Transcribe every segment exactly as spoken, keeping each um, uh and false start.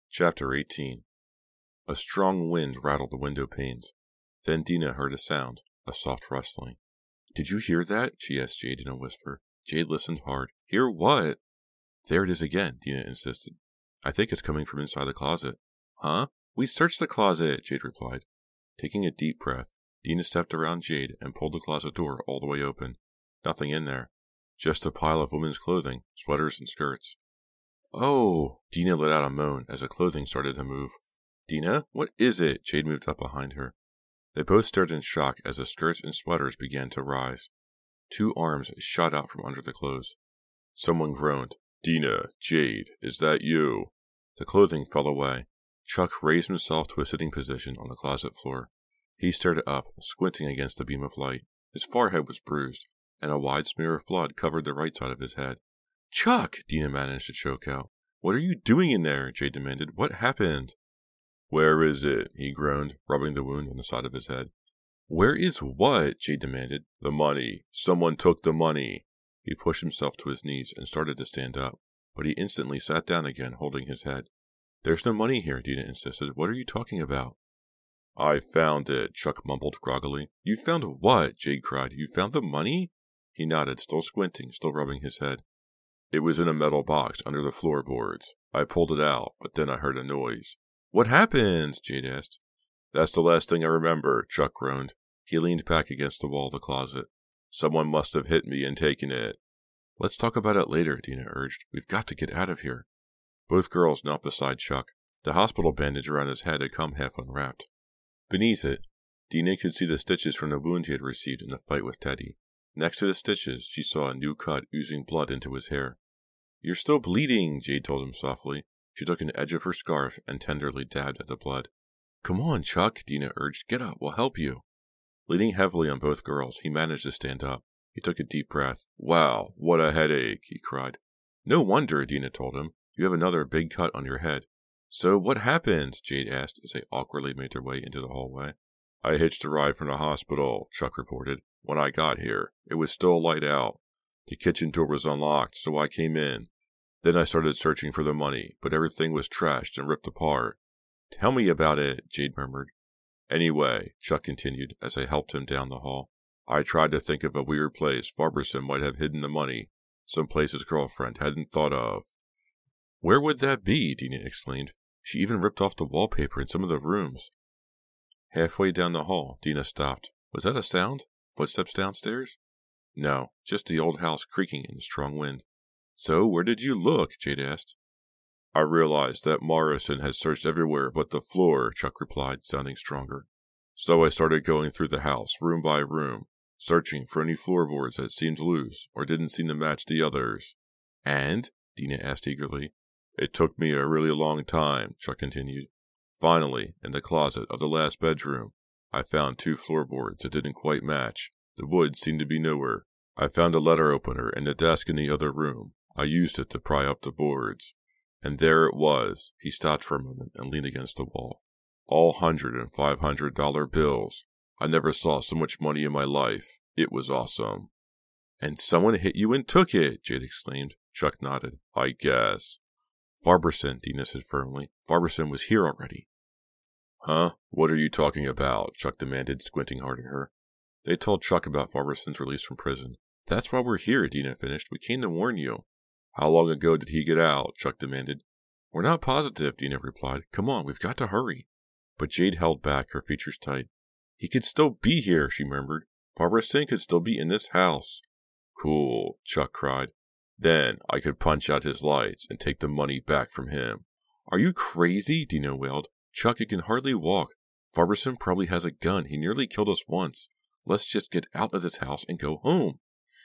Chapter eighteen. A strong wind rattled the window panes. Then Dina heard a sound, a soft rustling. "Did you hear that?" she asked Jade in a whisper. Jade listened hard. "Hear what?" "There it is again," Dina insisted. "I think it's coming from inside the closet." "Huh? We searched the closet," Jade replied. Taking a deep breath, Dina stepped around Jade and pulled the closet door all the way open. Nothing in there. Just a pile of women's clothing, sweaters and skirts. "Oh!" Dina let out a moan as the clothing started to move. "Dina, what is it?" Jade moved up behind her. They both stared in shock as the skirts and sweaters began to rise. Two arms shot out from under the clothes. Someone groaned. "Dina, Jade, is that you?" The clothing fell away. Chuck raised himself to a sitting position on the closet floor. He stared up, squinting against the beam of light. His forehead was bruised, and a wide smear of blood covered the right side of his head. "Chuck!" Dina managed to choke out. "What are you doing in there?" Jade demanded. "What happened?" "Where is it?" he groaned, rubbing the wound on the side of his head. "Where is what?" Jade demanded. "The money. Someone took the money." He pushed himself to his knees and started to stand up, but he instantly sat down again, holding his head. "There's no money here," Dina insisted. "What are you talking about?" "I found it," Chuck mumbled groggily. "You found what?" Jade cried. "You found the money?" He nodded, still squinting, still rubbing his head. "It was in a metal box under the floorboards. I pulled it out, but then I heard a noise." "What happened?" Jade asked. "That's the last thing I remember," Chuck groaned. He leaned back against the wall of the closet. "Someone must have hit me and taken it." "Let's talk about it later," Dina urged. "We've got to get out of here." Both girls knelt beside Chuck. The hospital bandage around his head had come half unwrapped. Beneath it, Dina could see the stitches from the wound he had received in the fight with Teddy. Next to the stitches, she saw a new cut oozing blood into his hair. "You're still bleeding," Jade told him softly. She took an edge of her scarf and tenderly dabbed at the blood. "Come on, Chuck," Dina urged. "Get up, we'll help you." Leaning heavily on both girls, he managed to stand up. He took a deep breath. "Wow, what a headache," he cried. "No wonder," Dina told him. "You have another big cut on your head." "So what happened?" Jade asked as they awkwardly made their way into the hallway. "I hitched a ride from the hospital," Chuck reported. "When I got here, it was still light out. The kitchen door was unlocked, so I came in. Then I started searching for the money, but everything was trashed and ripped apart." "Tell me about it," Jade murmured. "Anyway," Chuck continued as they helped him down the hall, "I tried to think of a weird place Farberson might have hidden the money, some place his girlfriend hadn't thought of." "Where would that be?" Dina exclaimed. "She even ripped off the wallpaper in some of the rooms." Halfway down the hall, Dina stopped. Was that a sound? Footsteps downstairs? No, just the old house creaking in the strong wind. "So, where did you look?" Jade asked. "I realized that Morrison had searched everywhere but the floor," Chuck replied, sounding stronger. "So I started going through the house, room by room, searching for any floorboards that seemed loose or didn't seem to match the others." "And?" Dina asked eagerly. "It took me a really long time," Chuck continued. "Finally, in the closet of the last bedroom, I found two floorboards that didn't quite match. The wood seemed to be newer. I found a letter opener in the desk in the other room. I used it to pry up the boards. And there it was." He stopped for a moment and leaned against the wall. "All hundred and five hundred dollar bills. I never saw so much money in my life. It was awesome." "And someone hit you and took it," Jade exclaimed. Chuck nodded. "I guess." "Farberson," Dina said firmly. "Farberson was here already." "Huh? What are you talking about?" Chuck demanded, squinting hard at her. They told Chuck about Farberson's release from prison. "That's why we're here," Dina finished. "We came to warn you." "How long ago did he get out?" Chuck demanded. "We're not positive," Dina replied. "Come on, we've got to hurry." But Jade held back, her features tight. "He could still be here," she murmured. "Farberson could still be in this house." "Cool," Chuck cried. "Then I could punch out his lights and take the money back from him." "Are you crazy?" Dina wailed. "Chuck, you can hardly walk. Farberson probably has a gun. He nearly killed us once. Let's just get out of this house and go home."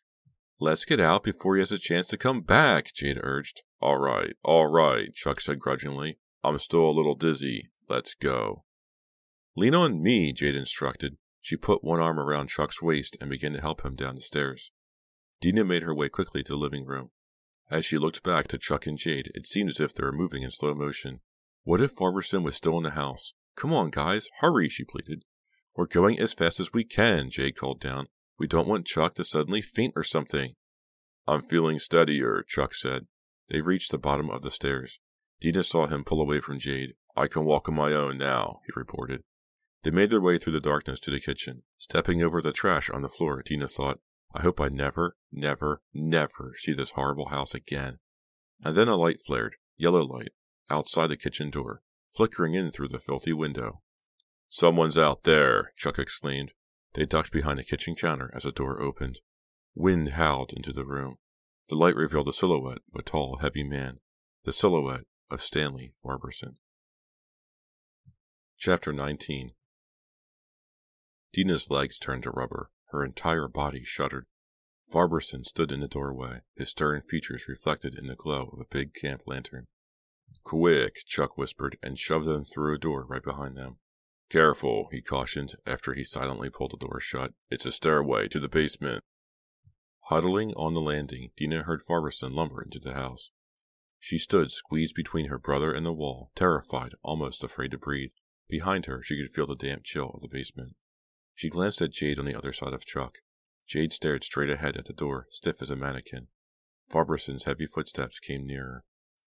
"Let's get out before he has a chance to come back," Jade urged. "All right, all right," Chuck said grudgingly. "I'm still a little dizzy. Let's go." "Lean on me," Jade instructed. She put one arm around Chuck's waist and began to help him down the stairs. Dina made her way quickly to the living room. As she looked back to Chuck and Jade, it seemed as if they were moving in slow motion. What if Farberson was still in the house? "Come on, guys, hurry," she pleaded. "We're going as fast as we can," Jade called down. "We don't want Chuck to suddenly faint or something." "I'm feeling steadier," Chuck said. They reached the bottom of the stairs. Dina saw him pull away from Jade. I can walk on my own now, he reported. They made their way through the darkness to the kitchen. Stepping over the trash on the floor, Dina thought, I hope I never, never, never see this horrible house again. And then a light flared, yellow light, outside the kitchen door, flickering in through the filthy window. Someone's out there, Chuck exclaimed. They ducked behind the kitchen counter as the door opened. Wind howled into the room. The light revealed the silhouette of a tall, heavy man, the silhouette of Stanley Farberson. Chapter nineteen. Dina's legs turned to rubber. Her entire body shuddered. Farberson stood in the doorway, his stern features reflected in the glow of a big camp lantern. Quick, Chuck whispered, and shoved them through a door right behind them. Careful, he cautioned, after he silently pulled the door shut. It's a stairway to the basement. Huddling on the landing, Dina heard Farberson lumber into the house. She stood squeezed between her brother and the wall, terrified, almost afraid to breathe. Behind her, she could feel the damp chill of the basement. She glanced at Jade on the other side of Chuck. Jade stared straight ahead at the door, stiff as a mannequin. Farberson's heavy footsteps came nearer.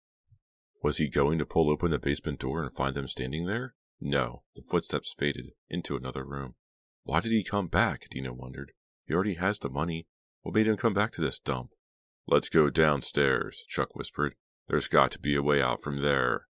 Was he going to pull open the basement door and find them standing there? No, the footsteps faded into another room. Why did he come back, Dina wondered. He already has the money. What made him come back to this dump? Let's go downstairs, Chuck whispered. There's got to be a way out from there.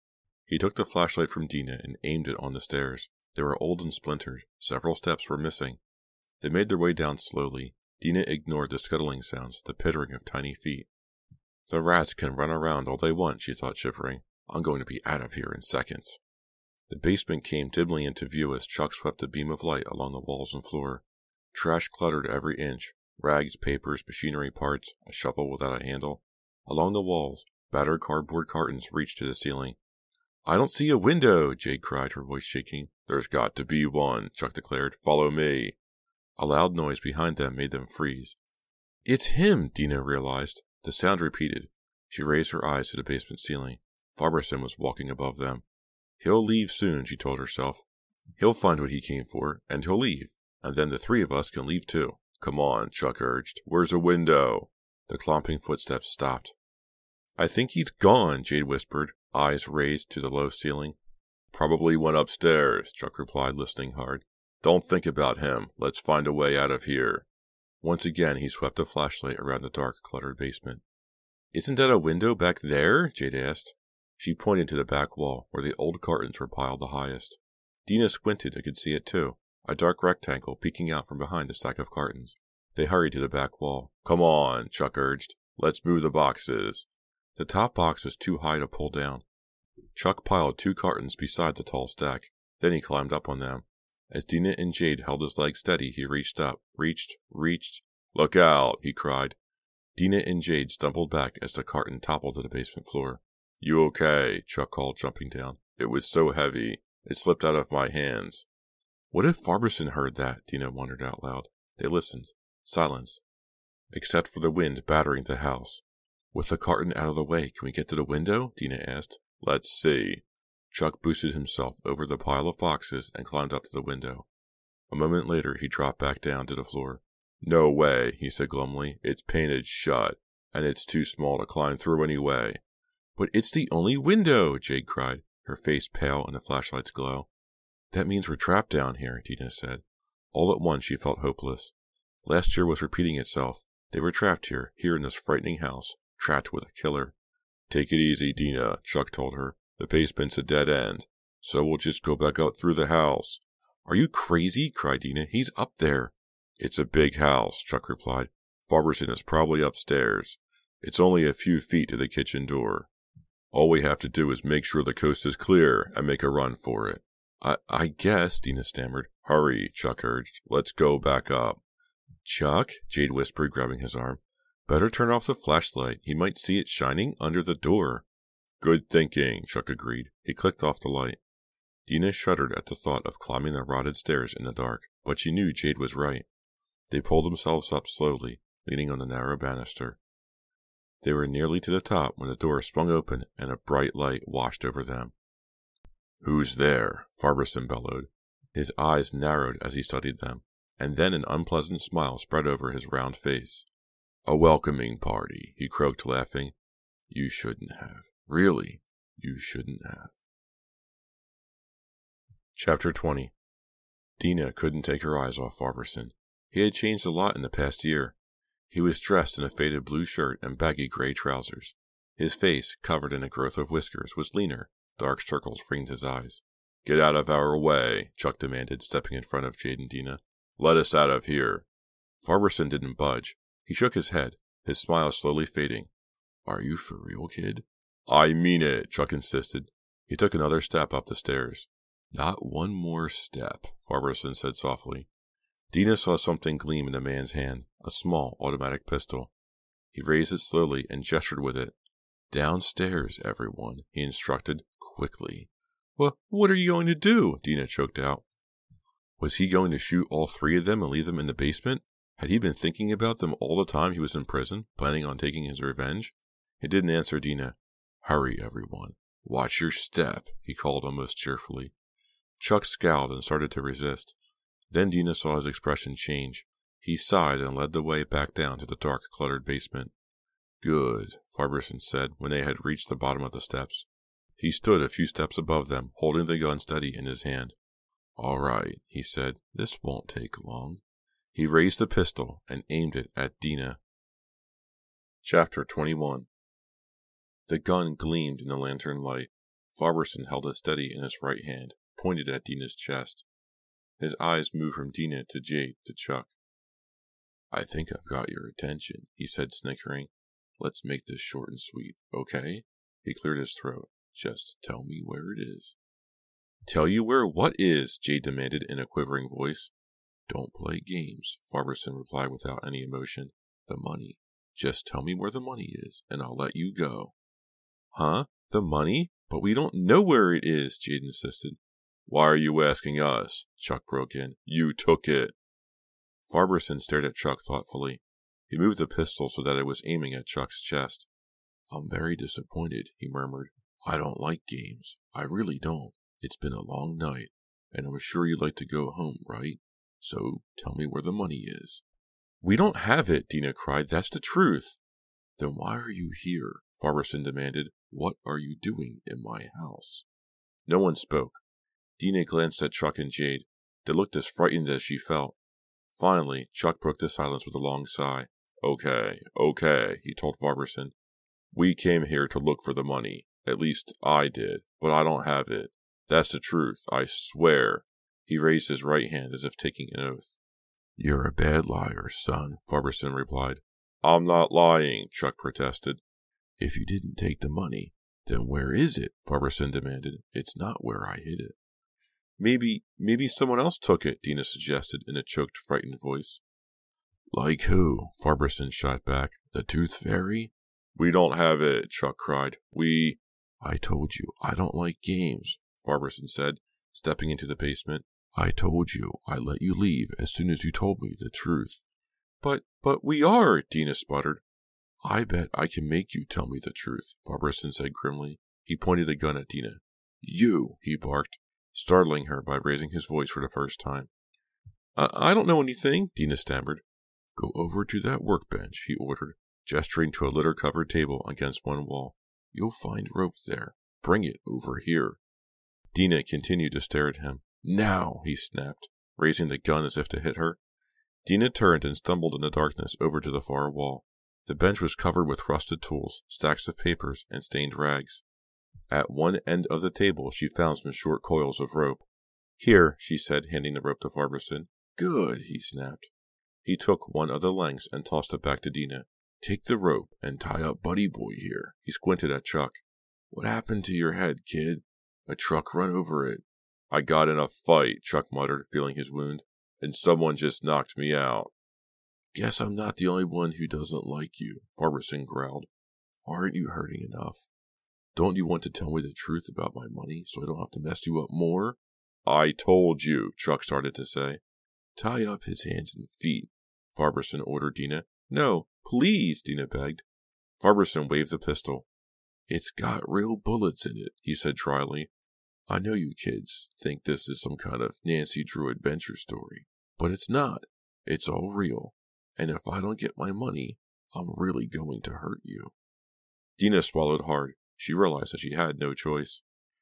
He took the flashlight from Dina and aimed it on the stairs. They were old and splintered. Several steps were missing. They made their way down slowly. Dina ignored the scuttling sounds, the pittering of tiny feet. The rats can run around all they want, she thought, shivering. I'm going to be out of here in seconds. The basement came dimly into view as Chuck swept a beam of light along the walls and floor. Trash cluttered every inch. Rags, papers, machinery parts, a shovel without a handle. Along the walls, battered cardboard cartons reached to the ceiling. I don't see a window, Jade cried, her voice shaking. There's got to be one, Chuck declared. Follow me. A loud noise behind them made them freeze. It's him, Dina realized. The sound repeated. She raised her eyes to the basement ceiling. Farberson was walking above them. He'll leave soon, she told herself. He'll find what he came for, and he'll leave. And then the three of us can leave too. Come on, Chuck urged. Where's a window? The clomping footsteps stopped. I think he's gone, Jade whispered, eyes raised to the low ceiling. Probably went upstairs, Chuck replied, listening hard. Don't think about him. Let's find a way out of here. Once again, he swept a flashlight around the dark, cluttered basement. Isn't that a window back there? Jade asked. She pointed to the back wall, where the old cartons were piled the highest. Dina squinted and could see it too, a dark rectangle peeking out from behind the stack of cartons. They hurried to the back wall. Come on, Chuck urged. Let's move the boxes. The top box was too high to pull down. Chuck piled two cartons beside the tall stack. Then he climbed up on them. As Dina and Jade held his legs steady, he reached up, reached, reached. Look out, he cried. Dina and Jade stumbled back as the carton toppled to the basement floor. You okay? Chuck called, jumping down. It was so heavy. It slipped out of my hands. What if Farberson heard that? Dina wondered out loud. They listened. Silence. Except for the wind battering the house. With the carton out of the way, can we get to the window? Dina asked. Let's see. Chuck boosted himself over the pile of boxes and climbed up to the window. A moment later, he dropped back down to the floor. No way, he said glumly. It's painted shut, and it's too small to climb through anyway. But it's the only window, Jade cried, her face pale in the flashlight's glow. That means we're trapped down here, Dina said. All at once she felt hopeless. Last year was repeating itself. They were trapped here, here in this frightening house, trapped with a killer. Take it easy, Dina, Chuck told her. The basement's a dead end, so we'll just go back out through the house. Are you crazy? Cried Dina. He's up there. It's a big house, Chuck replied. Farberson is probably upstairs. It's only a few feet to the kitchen door. All we have to do is make sure the coast is clear and make a run for it. I, I guess, Dina stammered. Hurry, Chuck urged. Let's go back up. Chuck, Jade whispered, grabbing his arm. Better turn off the flashlight. He might see it shining under the door. Good thinking, Chuck agreed. He clicked off the light. Dina shuddered at the thought of climbing the rotted stairs in the dark, but she knew Jade was right. They pulled themselves up slowly, leaning on the narrow banister. They were nearly to the top when the door swung open and a bright light washed over them. Who's there? Farberson bellowed. His eyes narrowed as he studied them, and then an unpleasant smile spread over his round face. A welcoming party, he croaked, laughing. You shouldn't have. Really? you shouldn't have. Chapter twenty. Dina couldn't take her eyes off Farberson. He had changed a lot in the past year. He was dressed in a faded blue shirt and baggy gray trousers. His face, covered in a growth of whiskers, was leaner. Dark circles ringed his eyes. Get out of our way, Chuck demanded, stepping in front of Jade and Dina. Let us out of here. Farberson didn't budge. He shook his head, his smile slowly fading. Are you for real, kid? I mean it, Chuck insisted. He took another step up the stairs. Not one more step, Farberson said softly. Dina saw something gleam in the man's hand, a small automatic pistol. He raised it slowly and gestured with it. Downstairs, everyone, he instructed, quickly. Well, what are you going to do? Dina choked out. Was he going to shoot all three of them and leave them in the basement? Had he been thinking about them all the time he was in prison, planning on taking his revenge? He didn't answer Dina. Hurry, everyone. Watch your step, he called almost cheerfully. Chuck scowled and started to resist. Then Dina saw his expression change. He sighed and led the way back down to the dark, cluttered basement. Good, Farberson said when they had reached the bottom of the steps. He stood a few steps above them, holding the gun steady in his hand. All right, he said. This won't take long. He raised the pistol and aimed it at Dina. Chapter twenty-one. The gun gleamed in the lantern light. Farberson held it steady in his right hand, pointed at Dina's chest. His eyes moved from Dina to Jade to Chuck. I think I've got your attention, he said, snickering. Let's make this short and sweet, okay? He cleared his throat. Just tell me where it is. Tell you where what is? Jade demanded in a quivering voice. Don't play games, Farberson replied without any emotion. The money. Just tell me where the money is, and I'll let you go. Huh? The money? But we don't know where it is, Jade insisted. Why are you asking us? Chuck broke in. You took it. Farberson stared at Chuck thoughtfully. He moved the pistol so that it was aiming at Chuck's chest. I'm very disappointed, he murmured. I don't like games. I really don't. It's been a long night, and I'm sure you'd like to go home, right? So tell me where the money is. We don't have it, Dina cried. That's the truth. Then why are you here? Farberson demanded. What are you doing in my house? No one spoke. Dina glanced at Chuck and Jade. They looked as frightened as she felt. Finally, Chuck broke the silence with a long sigh. Okay, okay, he told Farberson. We came here to look for the money. At least I did, but I don't have it. That's the truth, I swear. He raised his right hand as if taking an oath. You're a bad liar, son, Farberson replied. I'm not lying, Chuck protested. If you didn't take the money, then where is it? Farberson demanded. It's not where I hid it. Maybe, maybe someone else took it, Dina suggested in a choked, frightened voice. Like who? Farberson shot back. The Tooth Fairy? We don't have it, Chuck cried. We... I told you, I don't like games, Farberson said, stepping into the basement. I told you I let you leave as soon as you told me the truth. But, but we are, Dina sputtered. I bet I can make you tell me the truth, Farberson said grimly. He pointed a gun at Dina. You, he barked, startling her by raising his voice for the first time. I, I don't know anything, Dina stammered. Go over to that workbench, he ordered, gesturing to a litter-covered table against one wall. You'll find rope there. Bring it over here. Dina continued to stare at him. Now, he snapped, raising the gun as if to hit her. Dina turned and stumbled in the darkness over to the far wall. The bench was covered with rusted tools, stacks of papers, and stained rags. At one end of the table she found some short coils of rope. Here, she said, handing the rope to Farberson. Good, he snapped. He took one of the lengths and tossed it back to Dina. Take the rope and tie up Buddy Boy here. He squinted at Chuck. What happened to your head, kid? A truck run over it. I got in a fight, Chuck muttered, feeling his wound, and someone just knocked me out. Guess I'm not the only one who doesn't like you, Farberson growled. Aren't you hurting enough? Don't you want to tell me the truth about my money so I don't have to mess you up more? I told you, Chuck started to say. Tie up his hands and feet, Farberson ordered Dina. No, please, Dina begged. Farberson waved the pistol. It's got real bullets in it, he said dryly. I know you kids think this is some kind of Nancy Drew adventure story, but it's not. It's all real. And if I don't get my money, I'm really going to hurt you. Dina swallowed hard. She realized that she had no choice.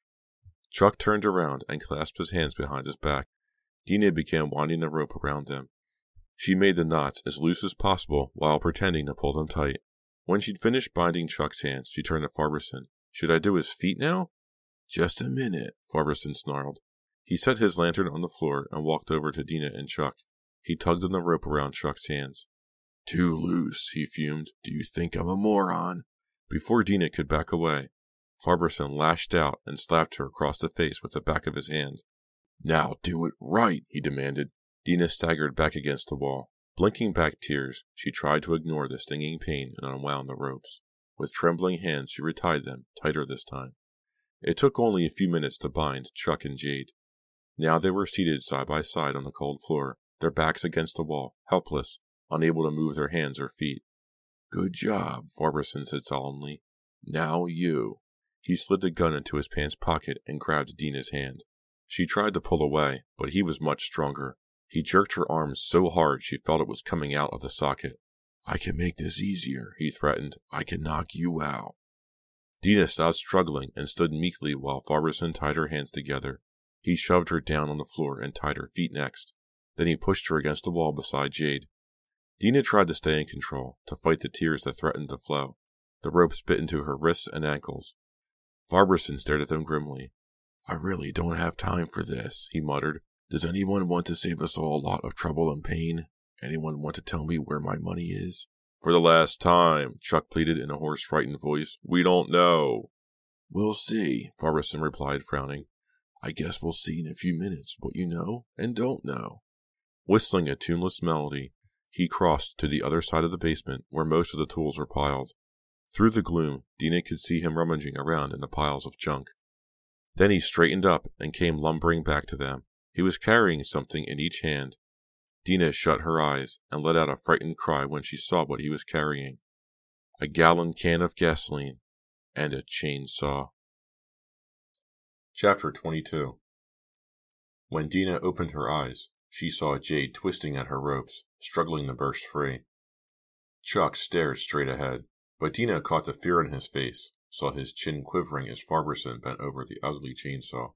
Chuck turned around and clasped his hands behind his back. Dina began winding the rope around them. She made the knots as loose as possible while pretending to pull them tight. When she'd finished binding Chuck's hands, she turned to Farberson. Should I do his feet now? Just a minute, Farberson snarled. He set his lantern on the floor and walked over to Dina and Chuck. He tugged on the rope around Chuck's hands. Too loose, he fumed. Do you think I'm a moron? Before Dina could back away, Farberson lashed out and slapped her across the face with the back of his hand. Now do it right, he demanded. Dina staggered back against the wall. Blinking back tears, she tried to ignore the stinging pain and unwound the ropes. With trembling hands, she retied them, tighter this time. It took only a few minutes to bind Chuck and Jade. Now they were seated side by side on the cold floor, their backs against the wall, helpless, unable to move their hands or feet. Good job, Farberson said solemnly. Now you. He slid the gun into his pants pocket and grabbed Dina's hand. She tried to pull away, but he was much stronger. He jerked her arms so hard she felt it was coming out of the socket. I can make this easier, he threatened. I can knock you out. Dina stopped struggling and stood meekly while Farberson tied her hands together. He shoved her down on the floor and tied her feet next. Then he pushed her against the wall beside Jade. Dina tried to stay in control, to fight the tears that threatened to flow. The ropes bit into her wrists and ankles. Farberson stared at them grimly. I really don't have time for this, he muttered. Does anyone want to save us all a lot of trouble and pain? Anyone want to tell me where my money is? For the last time, Chuck pleaded in a hoarse, frightened voice. We don't know. We'll see, Farberson replied, frowning. I guess we'll see in a few minutes what you know and don't know. Whistling a tuneless melody, he crossed to the other side of the basement where most of the tools were piled. Through the gloom, Dina could see him rummaging around in the piles of junk. Then he straightened up and came lumbering back to them. He was carrying something in each hand. Dina shut her eyes and let out a frightened cry when she saw what he was carrying. A gallon can of gasoline and a chainsaw. Chapter twenty-two. When Dina opened her eyes, she saw Jade twisting at her ropes, struggling to burst free. Chuck stared straight ahead, but Dina caught the fear in his face, saw his chin quivering as Farberson bent over the ugly chainsaw.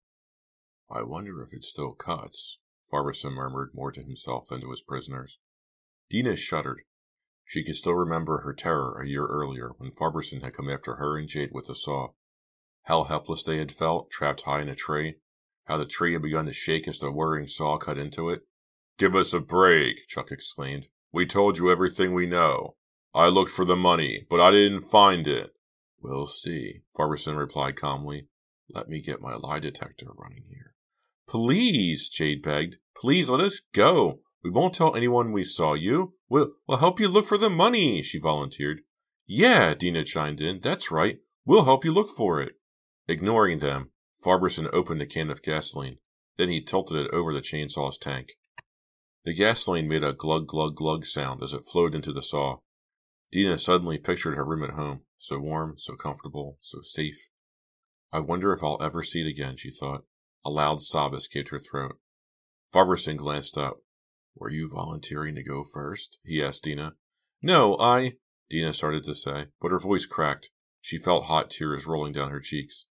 I wonder if it still cuts, Farberson murmured more to himself than to his prisoners. Dina shuddered. She could still remember her terror a year earlier when Farberson had come after her and Jade with a saw. How helpless they had felt, trapped high in a tree. How the tree had begun to shake as the whirring saw cut into it. Give us a break, Chuck exclaimed. We told you everything we know. I looked for the money, but I didn't find it. We'll see, Farberson replied calmly. Let me get my lie detector running here. Please, Jade begged. Please let us go. We won't tell anyone we saw you. We'll, we'll help you look for the money, she volunteered. Yeah, Dina chimed in. That's right. We'll help you look for it. Ignoring them, Farberson opened a can of gasoline. Then he tilted it over the chainsaw's tank. The gasoline made a glug glug glug sound as it flowed into the saw. Dina suddenly pictured her room at home, so warm, so comfortable, so safe. I wonder if I'll ever see it again, she thought. A loud sob escaped her throat. Farberson glanced up. Were you volunteering to go first? He asked Dina. No, I... Dina started to say, but her voice cracked. She felt hot tears rolling down her cheeks.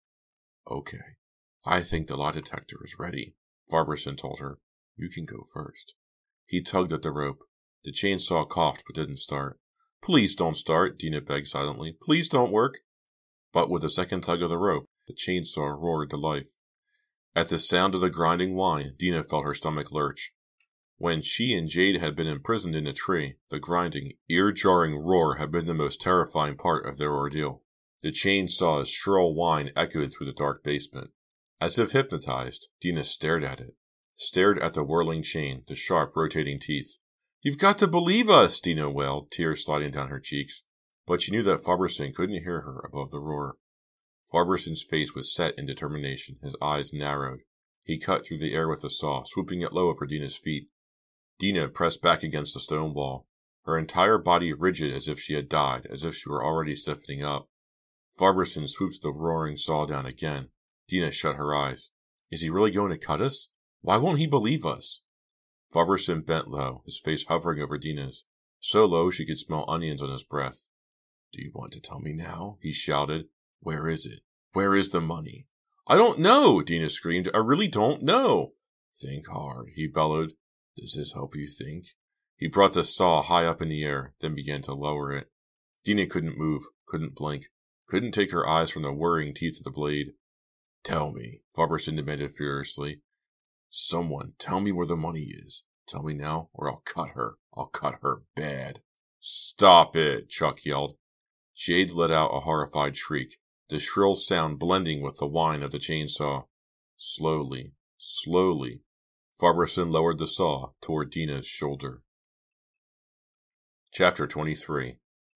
Okay. I think the lie detector is ready, Farberson told her. You can go first. He tugged at the rope. The chainsaw coughed but didn't start. Please don't start, Dina begged silently. Please don't work. But with a second tug of the rope, the chainsaw roared to life. At the sound of the grinding whine, Dina felt her stomach lurch. When she and Jade had been imprisoned in a tree, the grinding, ear-jarring roar had been the most terrifying part of their ordeal. The chainsaw's shrill whine echoed through the dark basement. As if hypnotized, Dina stared at it. Stared at the whirling chain, the sharp, rotating teeth. You've got to believe us, Dina wailed, tears sliding down her cheeks. But she knew that Farberson couldn't hear her above the roar. Farberson's face was set in determination, his eyes narrowed. He cut through the air with the saw, swooping it low over Dina's feet. Dina pressed back against the stone wall, her entire body rigid as if she had died, as if she were already stiffening up. Farberson swoops the roaring saw down again. Dina shut her eyes. Is he really going to cut us? Why won't he believe us? Farberson bent low, his face hovering over Dina's, so low she could smell onions on his breath. Do you want to tell me now? He shouted. Where is it? Where is the money? I don't know, Dina screamed. I really don't know. Think hard, he bellowed. Does this help you think? He brought the saw high up in the air, then began to lower it. Dina couldn't move, couldn't blink, couldn't take her eyes from the whirring teeth of the blade. Tell me, Farberson demanded furiously. Someone, tell me where the money is. Tell me now, or I'll cut her. I'll cut her bad. Stop it, Chuck yelled. Jade let out a horrified shriek, the shrill sound blending with the whine of the chainsaw. Slowly, slowly, Farberson lowered the saw toward Dina's shoulder. Chapter twenty-three.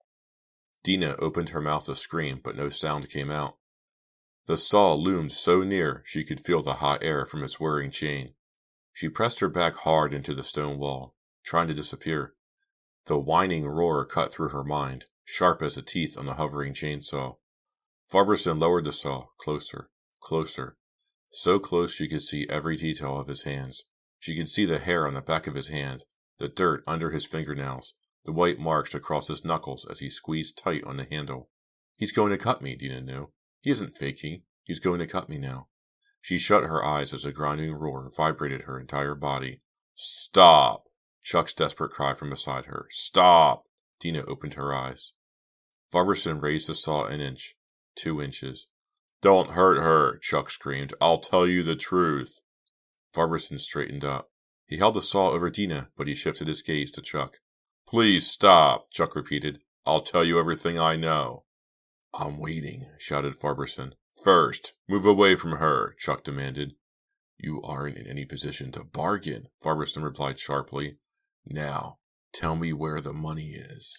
Dina opened her mouth to scream, but no sound came out. The saw loomed so near she could feel the hot air from its whirring chain. She pressed her back hard into the stone wall, trying to disappear. The whining roar cut through her mind, sharp as the teeth on the hovering chainsaw. Farberson lowered the saw, closer, closer, so close she could see every detail of his hands. She could see the hair on the back of his hand, the dirt under his fingernails, the white marks across his knuckles as he squeezed tight on the handle. He's going to cut me, Dina knew. He isn't faking. He's going to cut me now. She shut her eyes as a grinding roar vibrated her entire body. Stop! Chuck's desperate cry from beside her. Stop! Dina opened her eyes. Farberson raised the saw an inch, two inches. Don't hurt her, Chuck screamed. I'll tell you the truth. Farberson straightened up. He held the saw over Dina, but he shifted his gaze to Chuck. Please stop, Chuck repeated. I'll tell you everything I know. I'm waiting, shouted Farberson. First, move away from her, Chuck demanded. You aren't in any position to bargain, Farberson replied sharply. Now, tell me where the money is.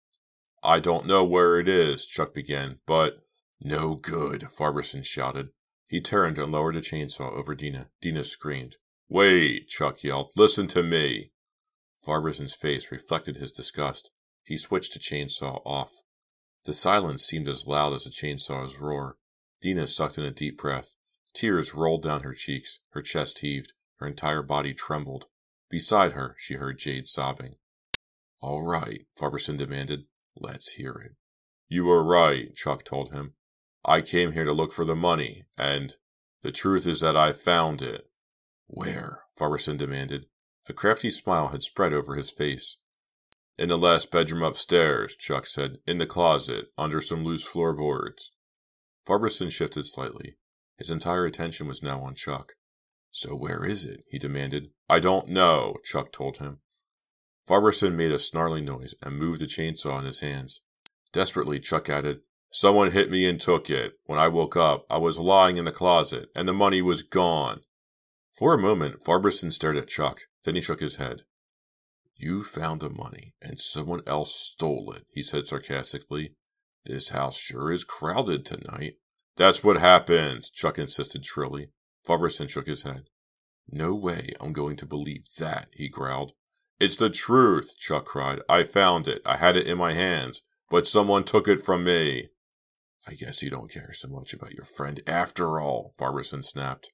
I don't know where it is, Chuck began, but... No good, Farberson shouted. He turned and lowered the chainsaw over Dina. Dina screamed. Wait, Chuck yelled. Listen to me. Farberson's face reflected his disgust. He switched the chainsaw off. The silence seemed as loud as the chainsaw's roar. Dina sucked in a deep breath. Tears rolled down her cheeks. Her chest heaved. Her entire body trembled. Beside her, she heard Jade sobbing. All right, Farberson demanded. Let's hear it. You were right, Chuck told him. I came here to look for the money, and the truth is that I found it. Where? Farberson demanded. A crafty smile had spread over his face. In the last bedroom upstairs, Chuck said. In the closet, under some loose floorboards. Farberson shifted slightly. His entire attention was now on Chuck. So where is it? He demanded. I don't know, Chuck told him. Farberson made a snarling noise and moved the chainsaw in his hands. Desperately, Chuck added, Someone hit me and took it. When I woke up, I was lying in the closet, and the money was gone. For a moment, Farberson stared at Chuck. Then he shook his head. You found the money, and someone else stole it, he said sarcastically. This house sure is crowded tonight. That's what happened, Chuck insisted shrilly. Farberson shook his head. No way I'm going to believe that, he growled. It's the truth, Chuck cried. I found it. I had it in my hands, but someone took it from me. I guess you don't care so much about your friend after all, Farberson snapped.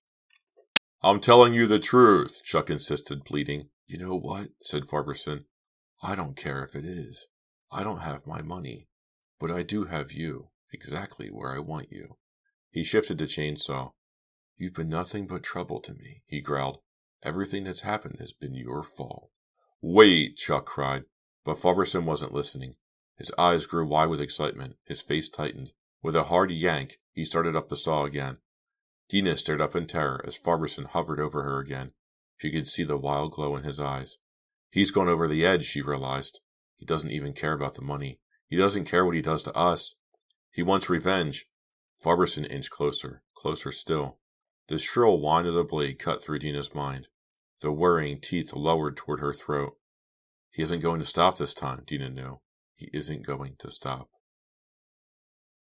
I'm telling you the truth, Chuck insisted, pleading. You know what, said Farberson. I don't care if it is. I don't have my money, but I do have you, exactly where I want you. He shifted the chainsaw. You've been nothing but trouble to me, he growled. Everything that's happened has been your fault. Wait, Chuck cried, but Farberson wasn't listening. His eyes grew wide with excitement. His face tightened. With a hard yank, he started up the saw again. Dina stared up in terror as Farberson hovered over her again. She could see the wild glow in his eyes. He's gone over the edge, she realized. He doesn't even care about the money. He doesn't care what he does to us. He wants revenge. Farberson inched closer, closer still. The shrill whine of the blade cut through Dina's mind. The whirring teeth lowered toward her throat. He isn't going to stop this time, Dina knew. He isn't going to stop.